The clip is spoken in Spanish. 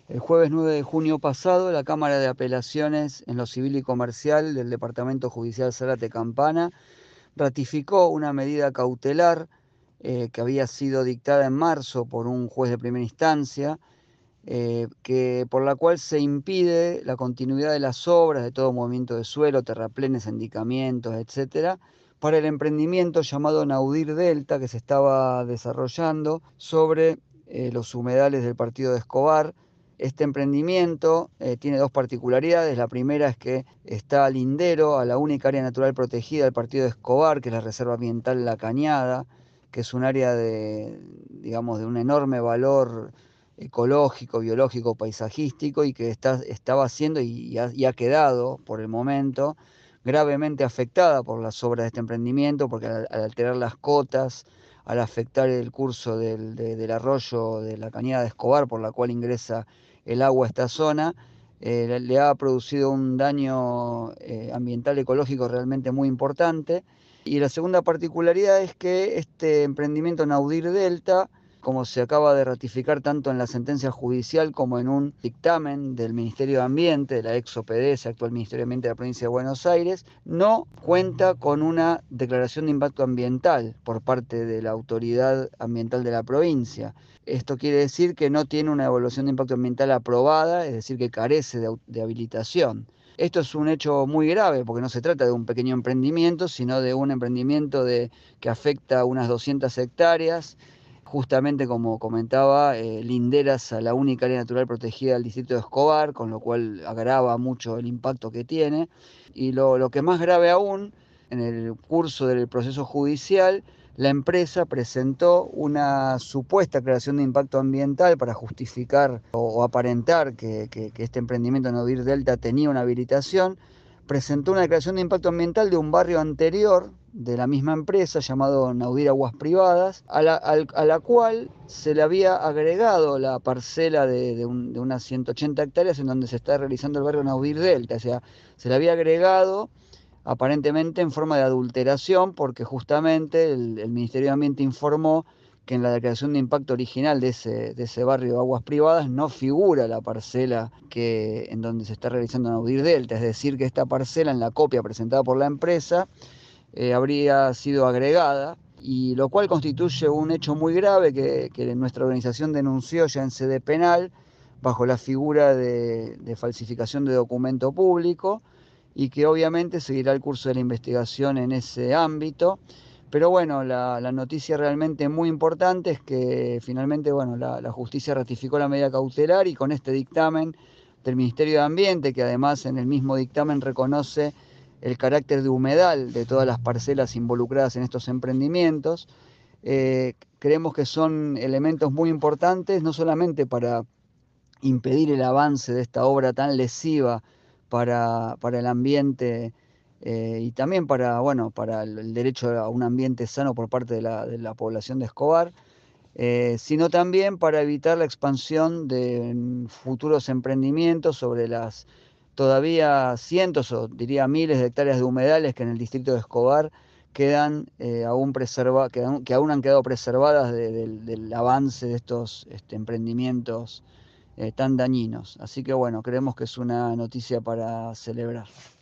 El jueves 9 de junio pasado, la Cámara de Apelaciones en lo Civil y Comercial del Departamento Judicial Zárate Campana ratificó una medida cautelar que había sido dictada en marzo por un juez de primera instancia, por la cual se impide la continuidad de las obras, de todo movimiento de suelo, terraplenes, enciclamientos, etcétera, para el emprendimiento llamado Naudir Delta que se estaba desarrollando sobre los humedales del partido de Escobar. Este emprendimiento tiene dos particularidades. La primera es que está lindero a la única área natural protegida del partido de Escobar, que es la Reserva Ambiental La Cañada, que es un área de, digamos, de un enorme valor ecológico, biológico, paisajístico, y que estaba siendo y ha quedado por el momento gravemente afectada por las obras de este emprendimiento, porque al alterar las cotas, al afectar el curso del arroyo de la Cañada de Escobar, por la cual ingresa el agua a esta zona, le ha producido un daño ambiental ecológico realmente muy importante. Y la segunda particularidad es que este emprendimiento Naudir Delta, como se acaba de ratificar tanto en la sentencia judicial como en un dictamen del Ministerio de Ambiente, de la ex OPDS, actual Ministerio de Ambiente de la Provincia de Buenos Aires, no cuenta con una declaración de impacto ambiental por parte de la autoridad ambiental de la provincia. Esto quiere decir que no tiene una evaluación de impacto ambiental aprobada, es decir, que carece de habilitación. Esto es un hecho muy grave porque no se trata de un pequeño emprendimiento, sino de un emprendimiento que afecta a unas 200 hectáreas, justamente como comentaba, linderas a la única área natural protegida del distrito de Escobar, con lo cual agrava mucho el impacto que tiene. Y lo que es más grave aún, en el curso del proceso judicial, la empresa presentó una supuesta declaración de impacto ambiental para justificar o aparentar que este emprendimiento Naudir Delta tenía una habilitación. Presentó una declaración de impacto ambiental de un barrio anterior de la misma empresa llamado Naudir Aguas Privadas, a la cual se le había agregado la parcela de unas 180 hectáreas en donde se está realizando el barrio Naudir Delta. O sea, se le había agregado aparentemente en forma de adulteración, porque justamente el Ministerio de Ambiente informó que en la declaración de impacto original de ese barrio de Aguas Privadas no figura la parcela en donde se está realizando Naudir Delta, es decir, que esta parcela en la copia presentada por la empresa habría sido agregada, y lo cual constituye un hecho muy grave que nuestra organización denunció ya en sede penal bajo la figura de falsificación de documento público, y que obviamente seguirá el curso de la investigación en ese ámbito. Pero bueno, la noticia realmente muy importante es que finalmente, bueno, la justicia ratificó la medida cautelar, y con este dictamen del Ministerio de Ambiente, que además en el mismo dictamen reconoce el carácter de humedal de todas las parcelas involucradas en estos emprendimientos, creemos que son elementos muy importantes, no solamente para impedir el avance de esta obra tan lesiva para el ambiente, y también para, bueno, para el derecho a un ambiente sano por parte de la población de Escobar, sino también para evitar la expansión de futuros emprendimientos sobre las todavía cientos o diría miles de hectáreas de humedales que en el distrito de Escobar quedan que aún han quedado preservadas del avance de estos emprendimientos tan dañinos. Así que bueno, creemos que es una noticia para celebrar.